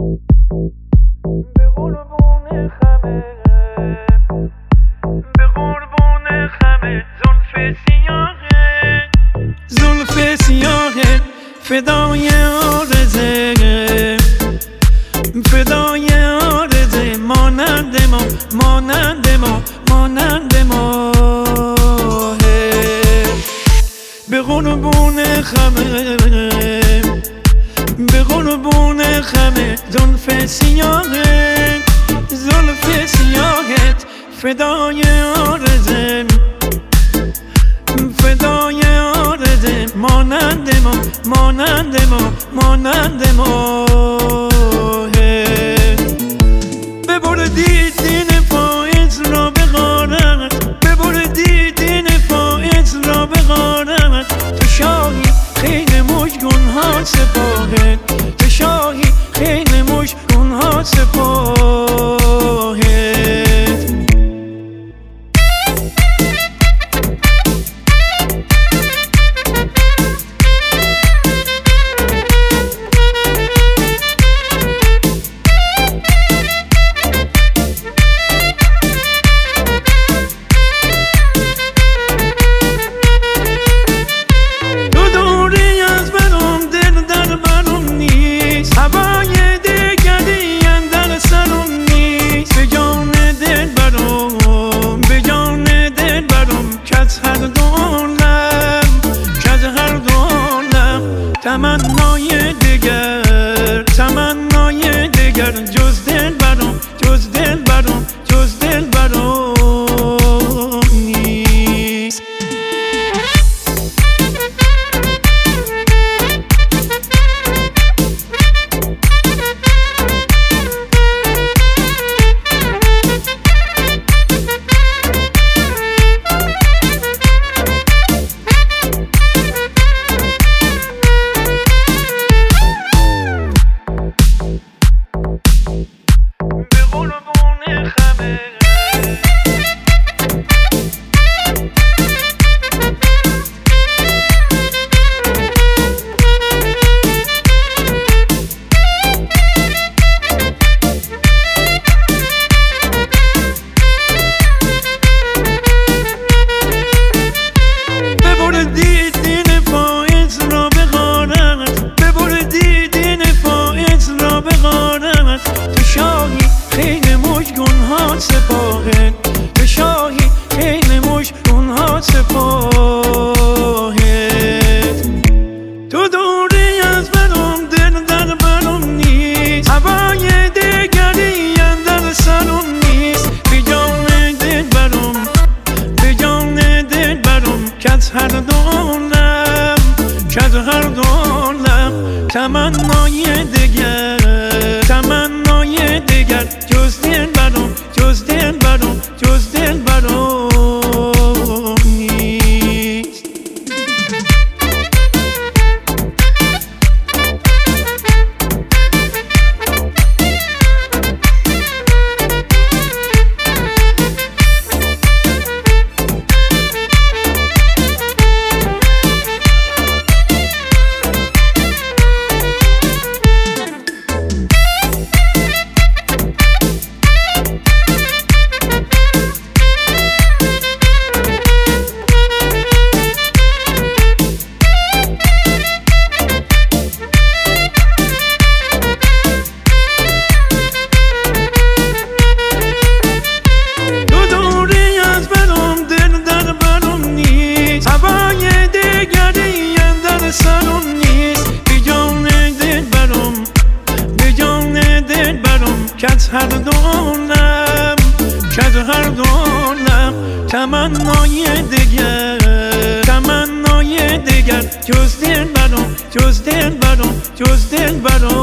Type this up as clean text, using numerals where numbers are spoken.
به قربون خمه، به قربون خمه زلف سیاهه فدای آرزه، فدای آرزه مانند ما، مانند ما، مانند ما. به قربون خمه، به قربون خمه زلف سیاهه، زلف سیاهت فدای آرزه، فدای آرزه مانند ما، مانند ما، مانند ما. ببردی دین فائز را به غارت، ببردی دین فائز را به غارت. تو شاهی خیلی مشگون ها سپاهت، تو شاهی خیلی مشگون ها سپاهت. تمنای دیگر، تمنای دیگر جز دل برام، جز دل برام، جز دل برام نیست. تو شاهی خیلی مشگون ها سپاهت، تو شاهی خیلی مشگون ها سپاهت. تو دوری از برام، دل در برام نیست، هوای دیگری اندر سرم نیست. به جان دل برام، به جان دل برام که از هر دولم، که از هر دولم تمنای دیگر، تمنای دیگر جز دل برام، جز دل برام، جز دل برام نیست. کز هر دولم، کز هر دولم تمنای دیگر، تمنای دیگر جز دل برام، جز دل برام، جز دل برام.